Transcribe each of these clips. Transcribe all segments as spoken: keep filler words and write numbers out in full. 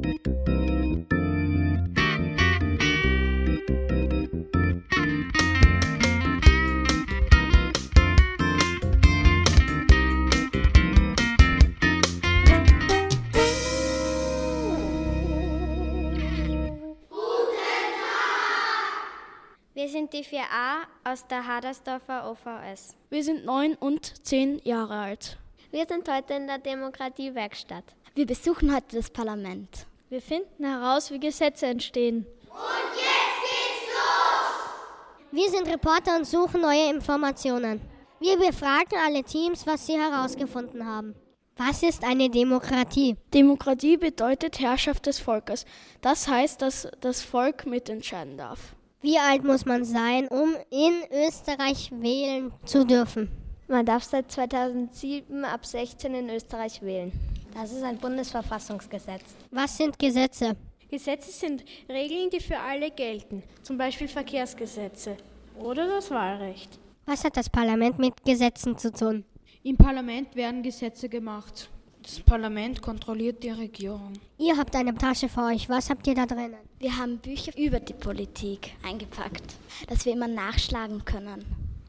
Wir sind die vier a aus der Hadersdorfer O V S. Wir sind neun und zehn Jahre alt. Wir sind heute in der Demokratiewerkstatt. Wir besuchen heute das Parlament. Wir finden heraus, wie Gesetze entstehen. Und jetzt geht's los! Wir sind Reporter und suchen neue Informationen. Wir befragen alle Teams, was sie herausgefunden haben. Was ist eine Demokratie? Demokratie bedeutet Herrschaft des Volkes. Das heißt, dass das Volk mitentscheiden darf. Wie alt muss man sein, um in Österreich wählen zu dürfen? Man darf seit zweitausendsieben ab sechzehn in Österreich wählen. Das ist ein Bundesverfassungsgesetz. Was sind Gesetze? Gesetze sind Regeln, die für alle gelten, zum Beispiel Verkehrsgesetze oder das Wahlrecht. Was hat das Parlament mit Gesetzen zu tun? Im Parlament werden Gesetze gemacht. Das Parlament kontrolliert die Regierung. Ihr habt eine Tasche vor euch. Was habt ihr da drinnen? Wir haben Bücher über die Politik eingepackt, dass wir immer nachschlagen können.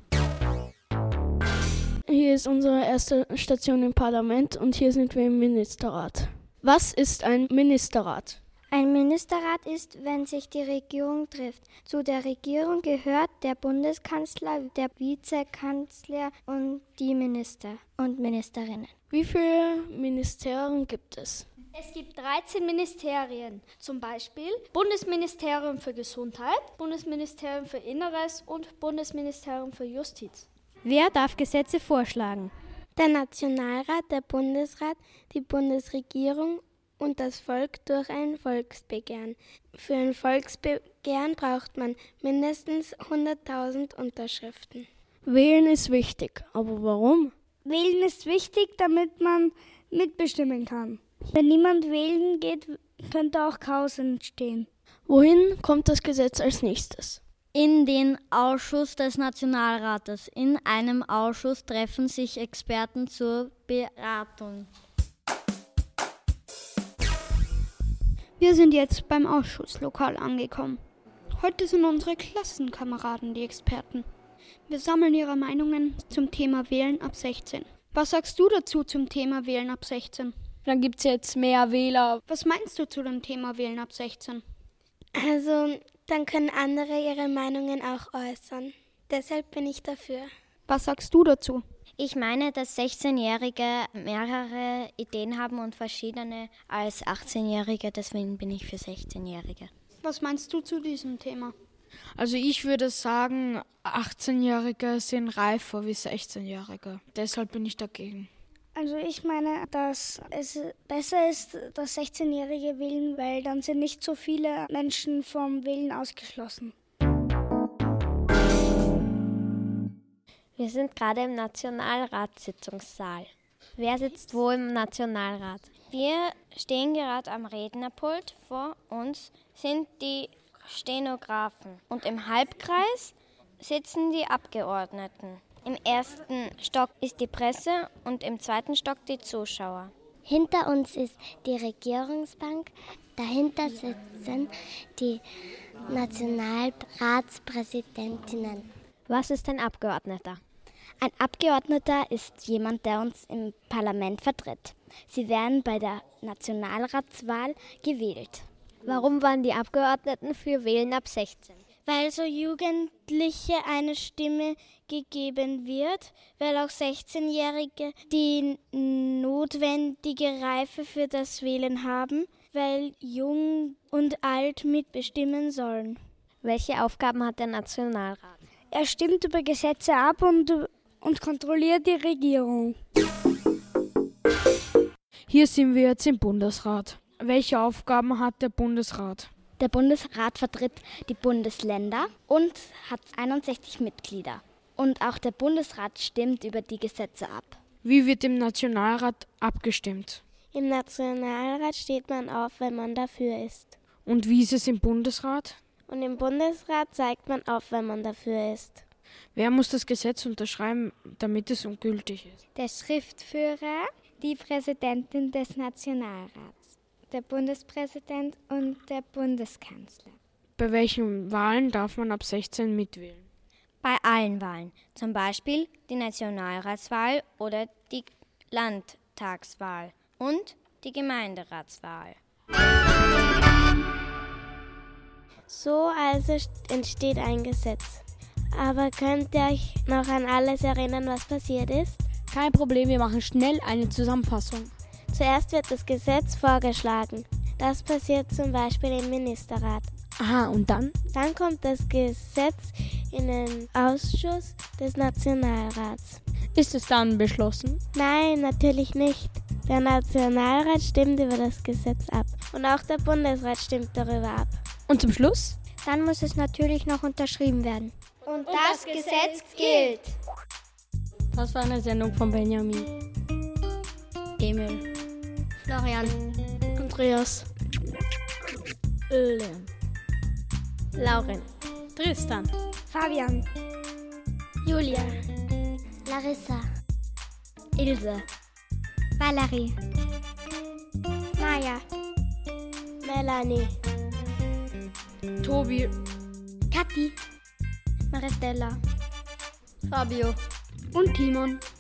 Hier ist unsere erste Station im Parlament und hier sind wir im Ministerrat. Was ist ein Ministerrat? Ein Ministerrat ist, wenn sich die Regierung trifft. Zu der Regierung gehört der Bundeskanzler, der Vizekanzler und die Minister und Ministerinnen. Wie viele Ministerien gibt es? Es gibt dreizehn Ministerien, zum Beispiel Bundesministerium für Gesundheit, Bundesministerium für Inneres und Bundesministerium für Justiz. Wer darf Gesetze vorschlagen? Der Nationalrat, der Bundesrat, die Bundesregierung und das Volk durch ein Volksbegehren. Für ein Volksbegehren braucht man mindestens hunderttausend Unterschriften. Wählen ist wichtig, aber warum? Wählen ist wichtig, damit man mitbestimmen kann. Wenn niemand wählen geht, könnte auch Chaos entstehen. Wohin kommt das Gesetz als nächstes? In den Ausschuss des Nationalrates. In einem Ausschuss treffen sich Experten zur Beratung. Wir sind jetzt beim Ausschusslokal angekommen. Heute sind unsere Klassenkameraden die Experten. Wir sammeln ihre Meinungen zum Thema Wählen ab sechzehn. Was sagst du dazu zum Thema Wählen ab sechzehn? Dann gibt es jetzt mehr Wähler. Was meinst du zu dem Thema Wählen ab sechzehn? Also, dann können andere ihre Meinungen auch äußern. Deshalb bin ich dafür. Was sagst du dazu? Ich meine, dass sechzehnjährige mehrere Ideen haben und verschiedene als achtzehnjährige, deswegen bin ich für sechzehnjährige. Was meinst du zu diesem Thema? Also ich würde sagen, achtzehnjährige sind reifer wie sechzehnjährige. Deshalb bin ich dagegen. Also ich meine, dass es besser ist, dass sechzehnjährige wählen, weil dann sind nicht so viele Menschen vom Wählen ausgeschlossen. Wir sind gerade im Nationalratssitzungssaal. Wer sitzt wo im Nationalrat? Wir stehen gerade am Rednerpult. Vor uns sind die Stenografen. Und im Halbkreis sitzen die Abgeordneten. Im ersten Stock ist die Presse und im zweiten Stock die Zuschauer. Hinter uns ist die Regierungsbank. Dahinter sitzen die Nationalratspräsidentinnen. Was ist ein Abgeordneter? Ein Abgeordneter ist jemand, der uns im Parlament vertritt. Sie werden bei der Nationalratswahl gewählt. Warum waren die Abgeordneten für Wählen ab sechzehn? Weil so Jugendliche eine Stimme gegeben wird, weil auch sechzehnjährige die notwendige Reife für das Wählen haben, weil jung und alt mitbestimmen sollen. Welche Aufgaben hat der Nationalrat? Er stimmt über Gesetze ab und, und kontrolliert die Regierung. Hier sind wir jetzt im Bundesrat. Welche Aufgaben hat der Bundesrat? Der Bundesrat vertritt die Bundesländer und hat einundsechzig Mitglieder. Und auch der Bundesrat stimmt über die Gesetze ab. Wie wird im Nationalrat abgestimmt? Im Nationalrat steht man auf, wenn man dafür ist. Und wie ist es im Bundesrat? Und im Bundesrat zeigt man auf, wenn man dafür ist. Wer muss das Gesetz unterschreiben, damit es ungültig ist? Der Schriftführer, die Präsidentin des Nationalrats. der Bundespräsident und der Bundeskanzler. Bei welchen Wahlen darf man ab sechzehn mitwählen? Bei allen Wahlen, zum Beispiel die Nationalratswahl oder die Landtagswahl und die Gemeinderatswahl. So also entsteht ein Gesetz. Aber könnt ihr euch noch an alles erinnern, was passiert ist? Kein Problem, wir machen schnell eine Zusammenfassung. Zuerst wird das Gesetz vorgeschlagen. Das passiert zum Beispiel im Ministerrat. Aha, und dann? Dann kommt das Gesetz in den Ausschuss des Nationalrats. Ist es dann beschlossen? Nein, natürlich nicht. Der Nationalrat stimmt über das Gesetz ab. Und auch der Bundesrat stimmt darüber ab. Und zum Schluss? Dann muss es natürlich noch unterschrieben werden. Und das Gesetz gilt. Das war eine Sendung von Benjamin, Emil, Florian, Andreas, Ölen, Lauren, Tristan, Fabian, Julia, Larissa, Ilse, Valerie, Maja, Melanie, Tobi, Kathi, Maristella, Fabio und Timon.